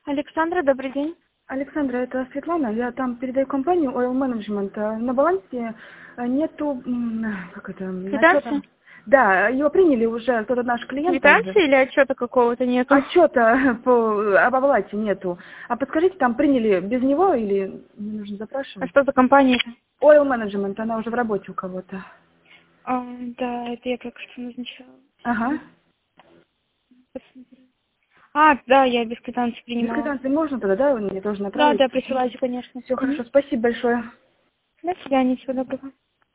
Александра, добрый день. Александра, это Светлана. Я там передаю компанию Oil Management. На балансе нету, как это, Квитанция? отчета. Да, его приняли уже, кто-то наш клиент также. Квитанции или отчета какого-то нету? Отчета об оплате нету. А подскажите, там приняли без него или мне нужно А запрашивать? что за компания? Oil Management, она уже в работе у кого-то. Да, это я только что назначала. Ага. Посмотрю. Да, я без квитанции Без принимала. квитанции можно тогда, да? Мне тоже Да, направить? да, присылайте, конечно. Все хорошо, спасибо большое. До свидания, всего доброго.